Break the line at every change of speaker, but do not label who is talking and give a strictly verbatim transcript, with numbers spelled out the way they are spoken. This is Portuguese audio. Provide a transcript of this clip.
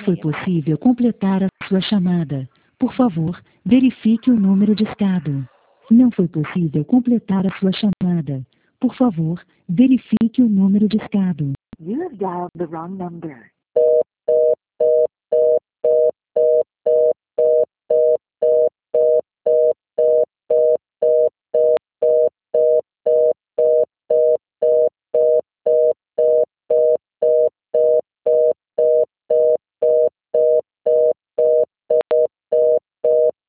foi possível completar a sua chamada. Por favor, verifique o número discado. Não foi possível completar a sua chamada. Por favor, verifique o número discado.
You have dialed the wrong number.